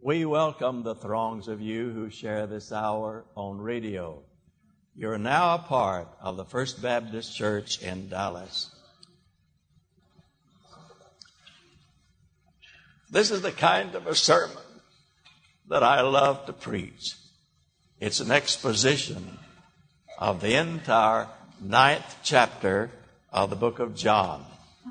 We welcome the throngs of you who share this hour on radio. You're now a part of the First Baptist Church in Dallas. This is the kind of a sermon that I love to preach. It's an exposition of the entire 9th chapter of the book of John.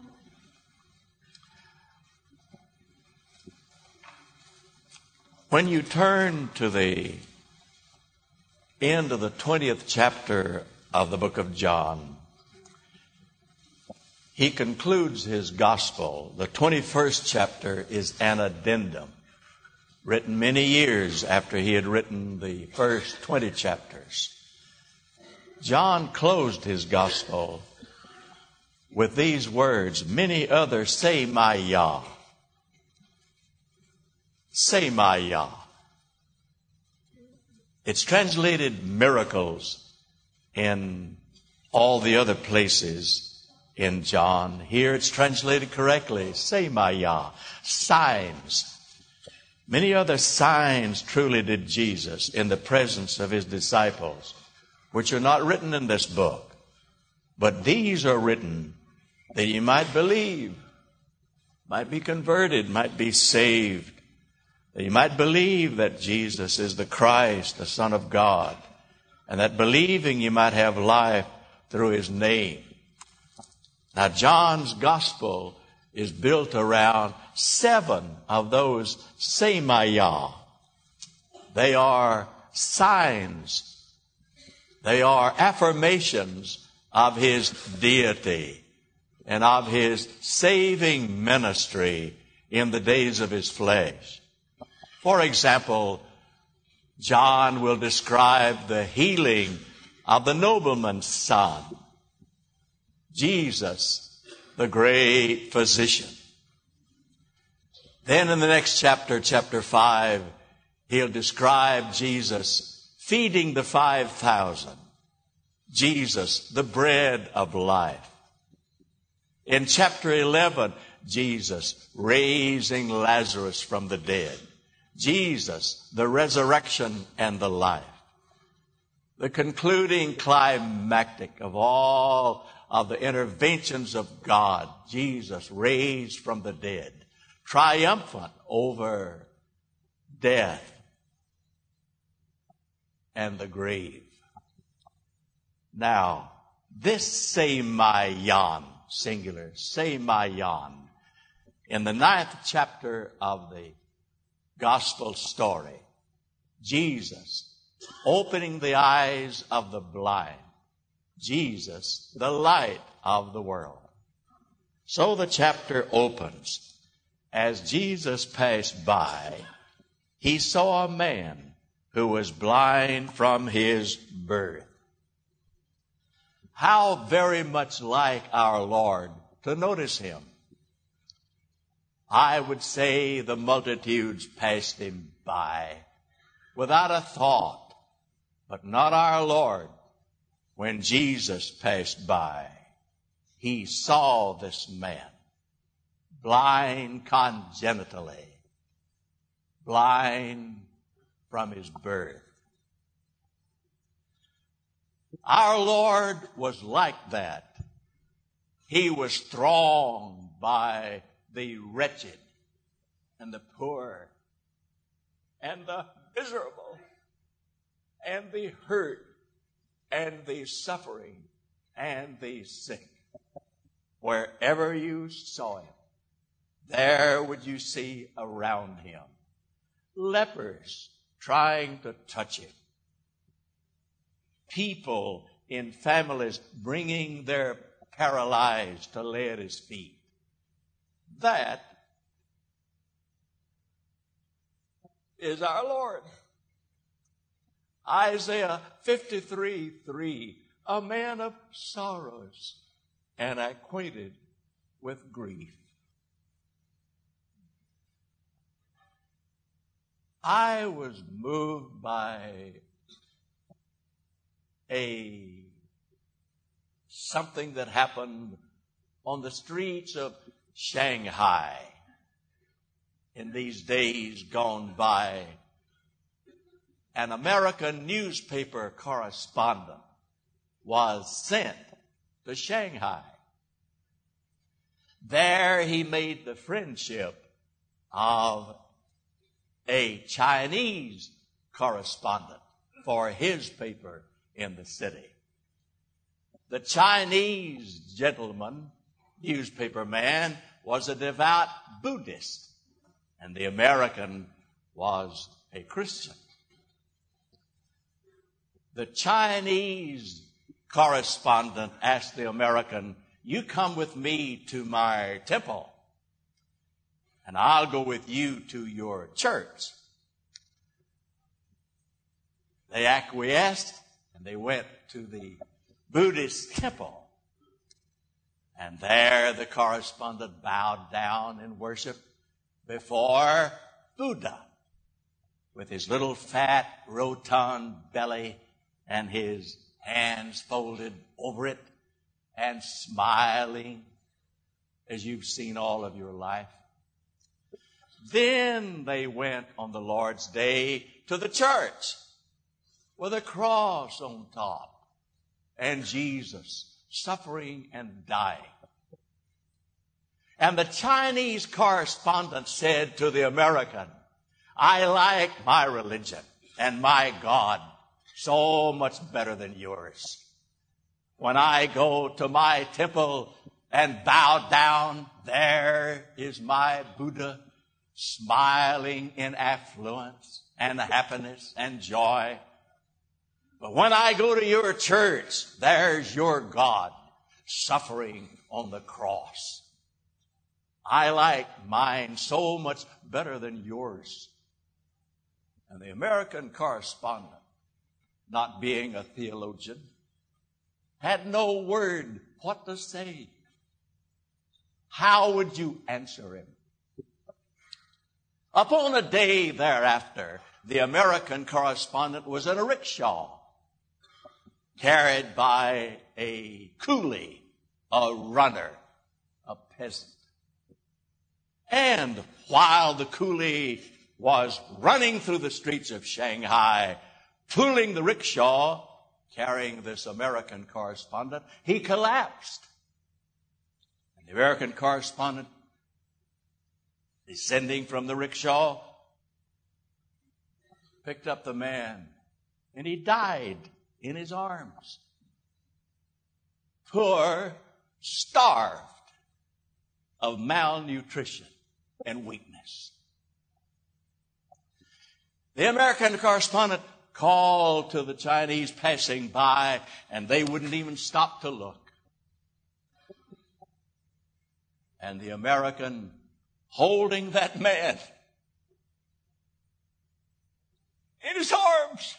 When you turn to the end of the 20th chapter of the book of John, he concludes his gospel. The 21st chapter is an addendum, written many years after he had written the first 20 chapters. John closed his gospel with these words, "Many others say my Yah." Say my Yah. It's translated miracles in all the other places in John. Here it's translated correctly. Say my Yah. Signs. Many other signs truly did Jesus in the presence of his disciples, which are not written in this book. But these are written that you might believe, might be converted, might be saved. That you might believe that Jesus is the Christ, the Son of God, and that believing you might have life through his name. Now, John's gospel is built around 7 of those say my Yah. They are signs. They are affirmations of his deity and of his saving ministry in the days of his flesh. For example, John will describe the healing of the nobleman's son, Jesus, the great physician. Then in the next chapter, chapter 5, he'll describe Jesus feeding the 5,000, Jesus, the bread of life. In chapter 11, Jesus raising Lazarus from the dead. Jesus, the resurrection and the life. The concluding climactic of all of the interventions of God, Jesus raised from the dead, triumphant over death and the grave. Now, this Semayan, singular, Semayan, in the 9th chapter of the gospel story, Jesus opening the eyes of the blind, Jesus, the light of the world. So the chapter opens. As Jesus passed by, he saw a man who was blind from his birth. How very much like our Lord to notice him. I would say the multitudes passed him by without a thought, but not our Lord. When Jesus passed by, he saw this man, blind congenitally, blind from his birth. Our Lord was like that. He was thronged by the wretched and the poor and the miserable and the hurt and the suffering and the sick. Wherever you saw him, there would you see around him lepers trying to touch him, people in families bringing their paralyzed to lay at his feet. That is our Lord. Isaiah 53:3, a man of sorrows and acquainted with grief. I was moved by something that happened on the streets of Shanghai. in these days gone by, an American newspaper correspondent was sent to Shanghai. There he made the friendship of a Chinese correspondent for his paper in the city. The Chinese gentleman, newspaper man, was a devout Buddhist, and the American was a Christian. The Chinese correspondent asked the American, "You come with me to my temple, and I'll go with you to your church." They acquiesced, and they went to the Buddhist temple. And there the correspondent bowed down in worship before Buddha with his little fat, rotund belly and his hands folded over it and smiling as you've seen all of your life. Then they went on the Lord's Day to the church with a cross on top and Jesus suffering and dying. And the Chinese correspondent said to the American, "I like my religion and my God so much better than yours. When I go to my temple and bow down, there is my Buddha smiling in affluence and happiness and joy. But when I go to your church, there's your God suffering on the cross. I like mine so much better than yours." And the American correspondent, not being a theologian, had no word what to say. How would you answer him? Upon a day thereafter, the American correspondent was in a rickshaw, carried by a coolie, a runner, a peasant. And while the coolie was running through the streets of Shanghai, pulling the rickshaw, carrying this American correspondent, he collapsed. And the American correspondent, descending from the rickshaw, picked up the man, and he died in his arms. Poor, starved of malnutrition and weakness. The American correspondent called to the Chinese passing by, and they wouldn't even stop to look. And the American, holding that man in his arms,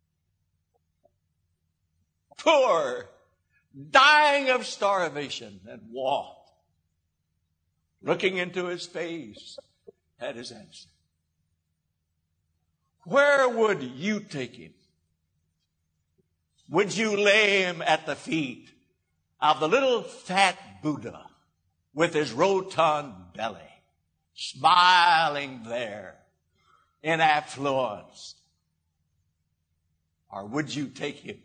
poor, dying of starvation and want, looking into his face, had his answer. Where would you take him? Would you lay him at the feet of the little fat Buddha with his rotund belly, smiling there in affluence? Or would you take him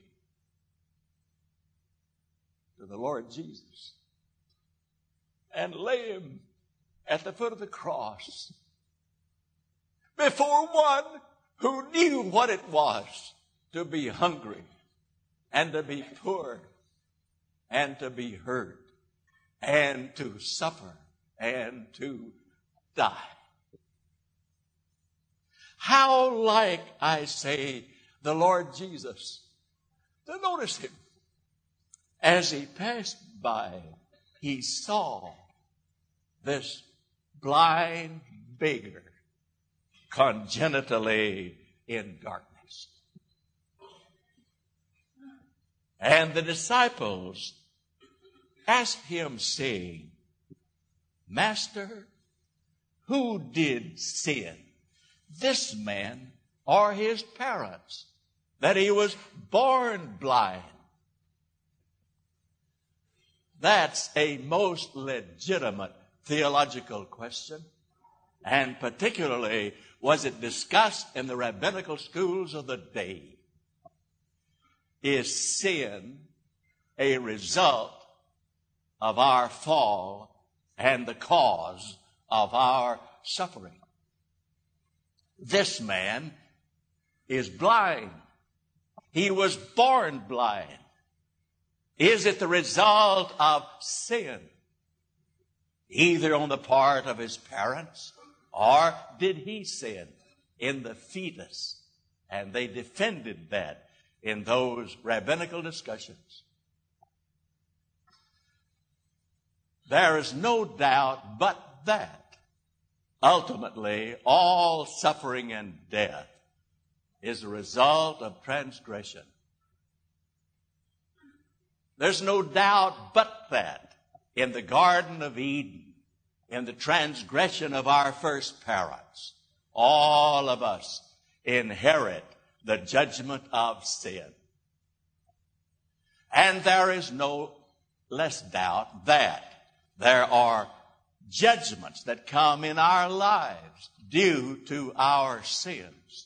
to the Lord Jesus and lay him at the foot of the cross before one who knew what it was to be hungry and to be poor and to be hurt and to suffer and to die? How like, I say, the Lord Jesus. To notice him. As he passed by, he saw this blind beggar congenitally in darkness. And the disciples asked him, saying, "Master, who did sin, this man or his parents, that he was born blind?" That's a most legitimate theological question. and particularly was it discussed in the rabbinical schools of the day. Is sin a result of our fall and the cause of our suffering? This man is blind. He was born blind. Is it the result of sin, either on the part of his parents, or did he sin in the fetus? And they defended that in those rabbinical discussions. There is no doubt but that ultimately all suffering and death is a result of transgression. There's no doubt but that in the Garden of Eden, in the transgression of our first parents, all of us inherit the judgment of sin. And there is no less doubt that there are judgments that come in our lives due to our sins.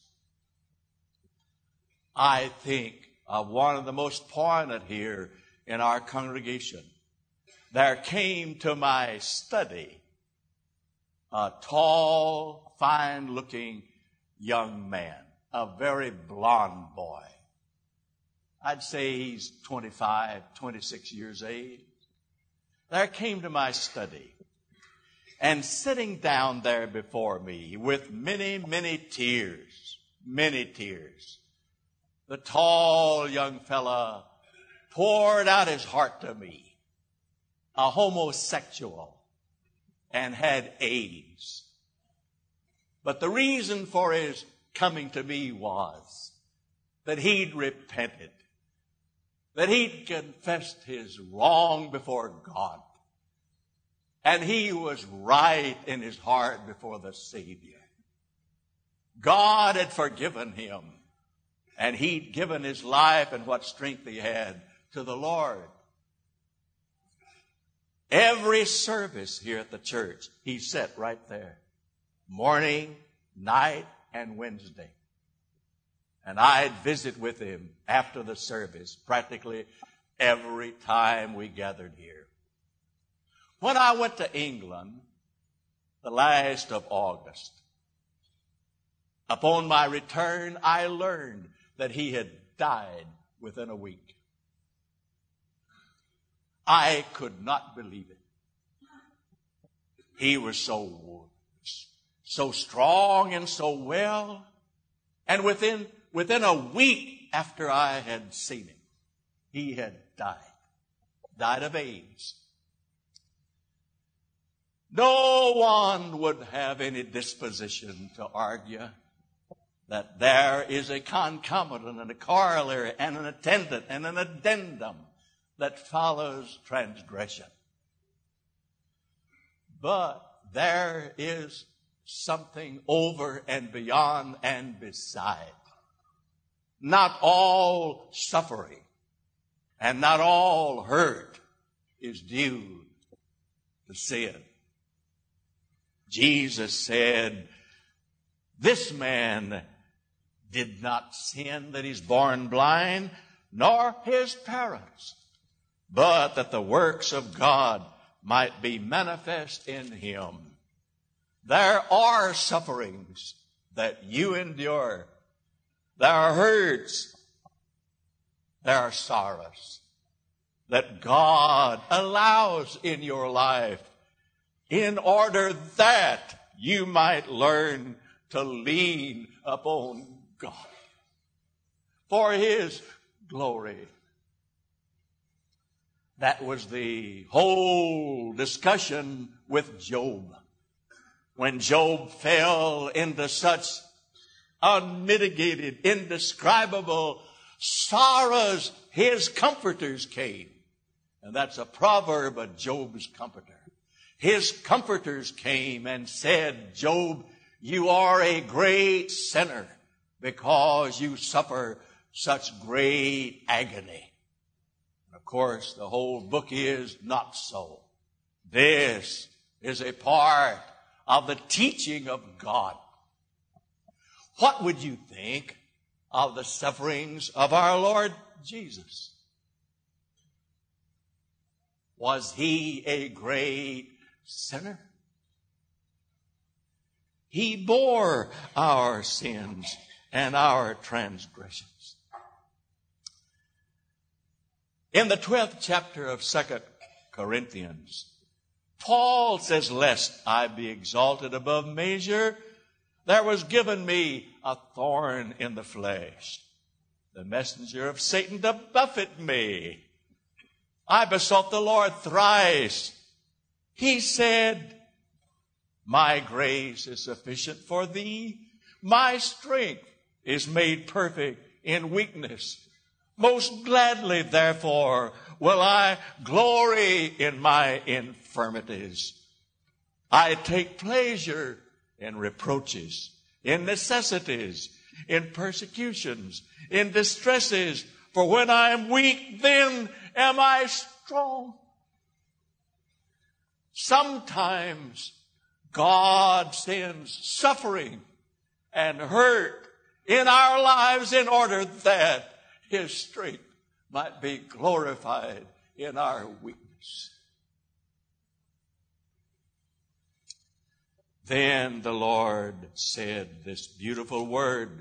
I think of one of the most poignant here in our congregation. There came to my study a tall, fine-looking young man, a very blond boy. I'd say he's 25, 26 years of age. There came to my study, and sitting down there before me with many, many tears, the tall young fella poured out his heart to me, a homosexual, and had AIDS. But the reason for his coming to me was that he'd repented, that he'd confessed his wrong before God, and he was right in his heart before the Savior. God had forgiven him, and he'd given his life and what strength he had to the Lord. Every service here at the church, he sat right there. Morning, night, and Wednesday. And I'd visit with him after the service practically every time we gathered here. When I went to England the last of August, upon my return, I learned that he had died within a week. I could not believe it. He was so strong and so well. And within a week after I had seen him, he had died of AIDS. No one would have any disposition to argue that there is a concomitant and a corollary and an attendant and an addendum that follows transgression. But there is something over and beyond and beside. Not all suffering and not all hurt is due to sin. Jesus said, this man did not sin that he's born blind, nor his parents, but that the works of God might be manifest in him. There are sufferings that you endure. There are hurts. There are sorrows that God allows in your life in order that you might learn to lean upon God for his glory. That was the whole discussion with Job. When Job fell into such unmitigated, indescribable sorrows, his comforters came. And that's a proverb of Job's comforter. His comforters came and said, Job, you are a great sinner because you suffer such great agony. Of course, the whole book is not so. This is a part of the teaching of God. What would you think of the sufferings of our Lord Jesus? Was he a great sinner? He bore our sins and our transgressions. In the 12th chapter of 2 Corinthians, Paul says, "Lest I be exalted above measure, there was given me a thorn in the flesh, the messenger of Satan to buffet me. I besought the Lord thrice. He said, my grace is sufficient for thee. My strength is made perfect in weakness. Most gladly, therefore, will I glory in my infirmities. I take pleasure in reproaches, in necessities, in persecutions, in distresses. For when I am weak, then am I strong." Sometimes God sends suffering and hurt in our lives in order that His strength might be glorified in our weakness. Then the Lord said this beautiful word,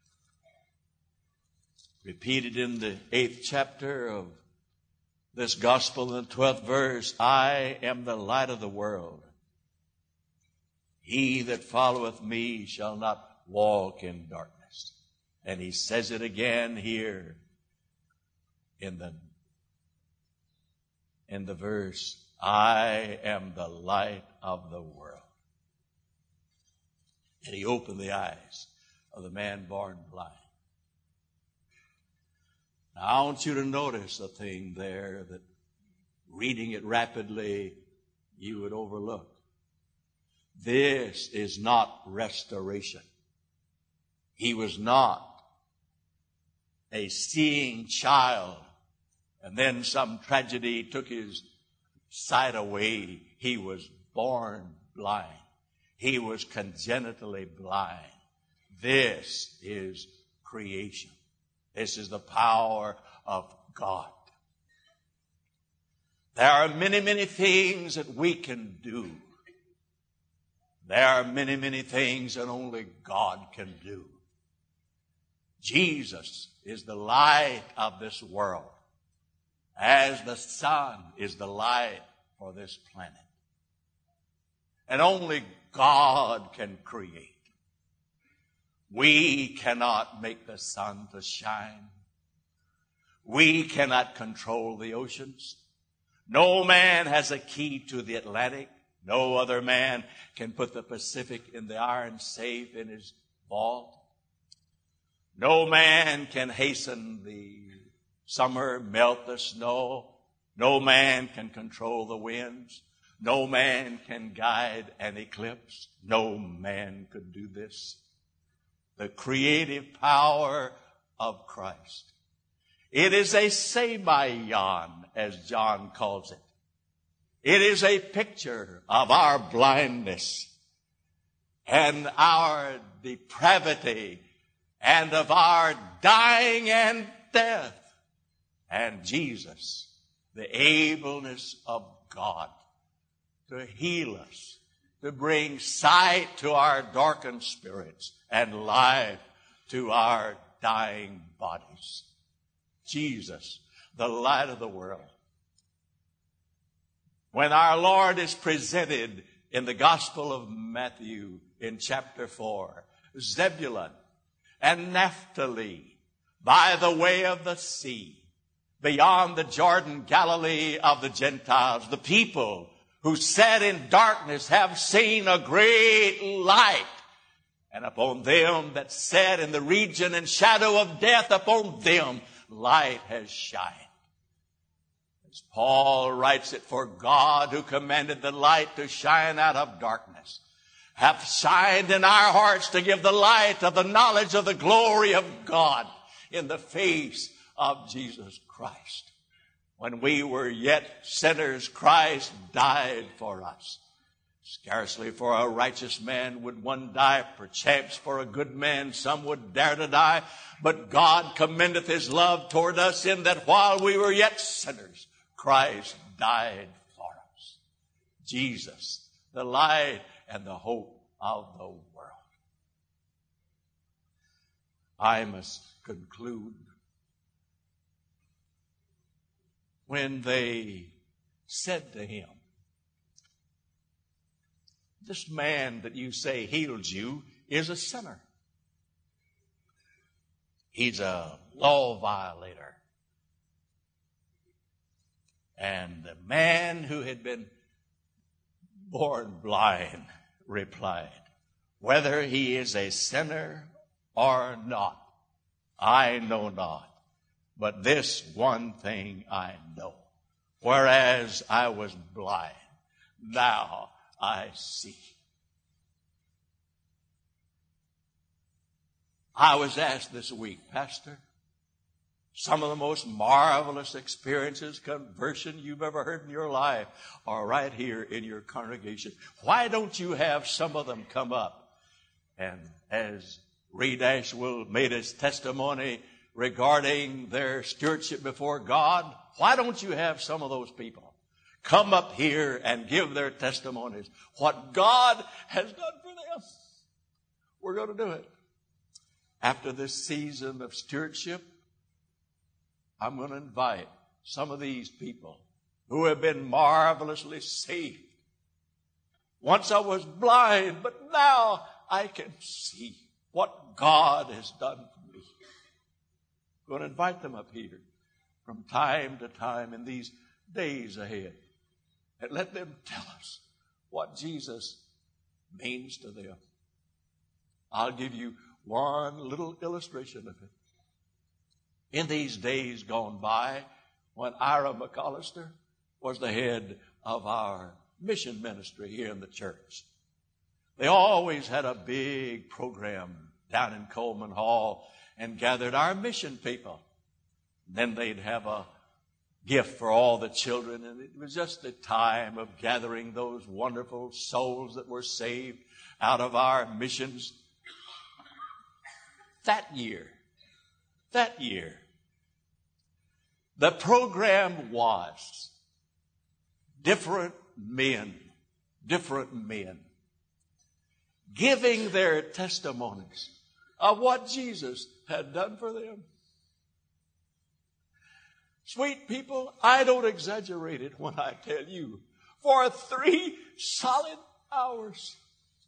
repeated in the 8th chapter of this gospel in the 12th verse, "I am the light of the world. He that followeth me shall not walk in darkness." And he says it again here in the verse, "I am the light of the world." And he opened the eyes of the man born blind. Now, I want you to notice a thing there that reading it rapidly you would overlook. This is not restoration. He was not a seeing child and then some tragedy took his sight away. He was born blind. He was congenitally blind. This is creation. This is the power of God. There are many, many things that we can do. There are many, many things that only God can do. Jesus is the light of this world, as the sun is the light for this planet. And only God can create. We cannot make the sun to shine. We cannot control the oceans. No man has a key to the Atlantic. No other man can put the Pacific in the iron safe in his vault. No man can hasten the summer, melt the snow. No man can control the winds. No man can guide an eclipse. No man could do this. The creative power of Christ. It is a semeion, as John calls it. It is a picture of our blindness and our depravity and of our dying and death. And Jesus, the ableness of God to heal us, to bring sight to our darkened spirits and life to our dying bodies. Jesus, the light of the world. When our Lord is presented in the Gospel of Matthew in chapter 4, Zebulun and Naphtali by the way of the sea, beyond the Jordan, Galilee of the Gentiles, the people who sat in darkness have seen a great light. And upon them that sat in the region and shadow of death, upon them light has shined. As Paul writes it, for God who commanded the light to shine out of darkness hath shined in our hearts to give the light of the knowledge of the glory of God in the face of Jesus Christ. When we were yet sinners, Christ died for us. Scarcely for a righteous man would one die, perchance for a good man some would dare to die. But God commendeth his love toward us in that while we were yet sinners, Christ died for us. Jesus, the light and the hope of the world. I must conclude. When they said to him, this man that you say healed you is a sinner. He's a law violator. And the man who had been born blind replied, whether he is a sinner or not, I know not. But this one thing I know. Whereas I was blind, now I see. I was asked this week, Pastor, some of the most marvelous experiences, conversion you've ever heard in your life are right here in your congregation. Why don't you have some of them come up? And as Reed Ashwell made his testimony regarding their stewardship before God, why don't you have some of those people come up here and give their testimonies? What God has done for them. We're going to do it. After this season of stewardship, I'm going to invite some of these people who have been marvelously saved. Once I was blind, but now I can see what God has done for me. I'm going to invite them up here from time to time in these days ahead and let them tell us what Jesus means to them. I'll give you one little illustration of it. In these days gone by, when Ira McAllister was the head of our mission ministry here in the church, they always had a big program down in Coleman Hall and gathered our mission people. Then they'd have a gift for all the children, and it was just a time of gathering those wonderful souls that were saved out of our missions. That year, the program was different men giving their testimonies of what Jesus had done for them. Sweet people, I don't exaggerate it when I tell you, for 3 solid hours,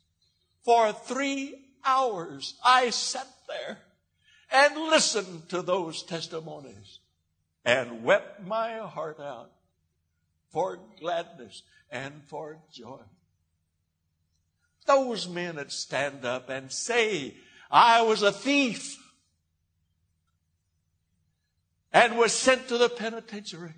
I sat there and listened to those testimonies and wept my heart out for gladness and for joy. Those men would stand up and say, I was a thief and was sent to the penitentiary.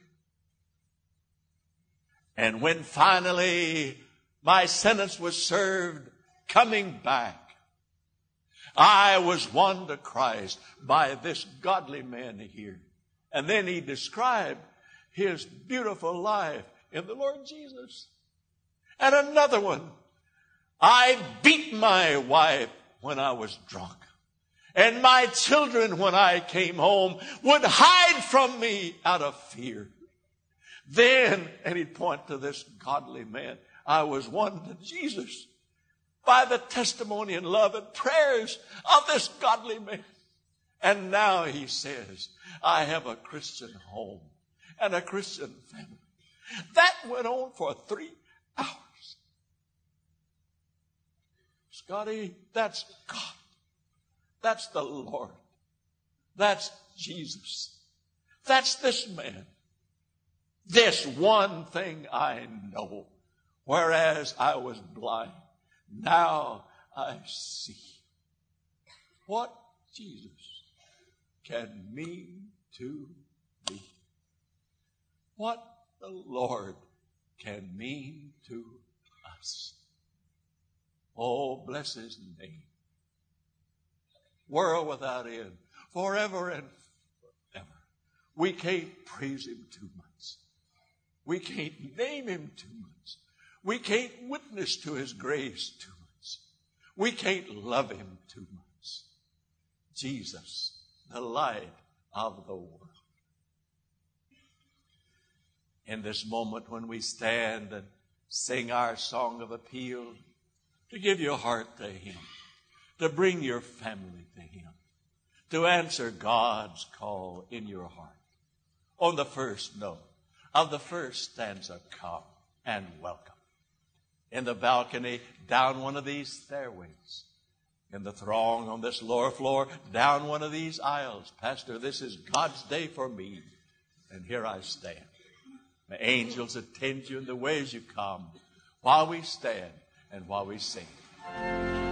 And when finally my sentence was served, coming back, I was won to Christ by this godly man here. And then he described his beautiful life in the Lord Jesus. And another one, I beat my wife when I was drunk. And my children, when I came home, would hide from me out of fear. Then, and he'd point to this godly man, I was won to Jesus by the testimony and love and prayers of this godly man. And now he says, I have a Christian home and a Christian family. That went on for 3 hours. Scotty, that's God. That's the Lord. That's Jesus. That's this man. This one thing I know. Whereas I was blind, now I see. What Jesus can mean to me. What the Lord can mean to us. Oh, bless his name. World without end, forever and forever. We can't praise him too much. We can't name him too much. We can't witness to his grace too much. We can't love him too much. Jesus, the light of the world. In this moment when we stand and sing our song of appeal, to give your heart to him, to bring your family to him, to answer God's call in your heart. On the first note of the first stanza, come and welcome. In the balcony, down one of these stairways. In the throng on this lower floor, down one of these aisles. Pastor, this is God's day for me, and here I stand. May angels attend you in the ways you come while we stand and while we sing.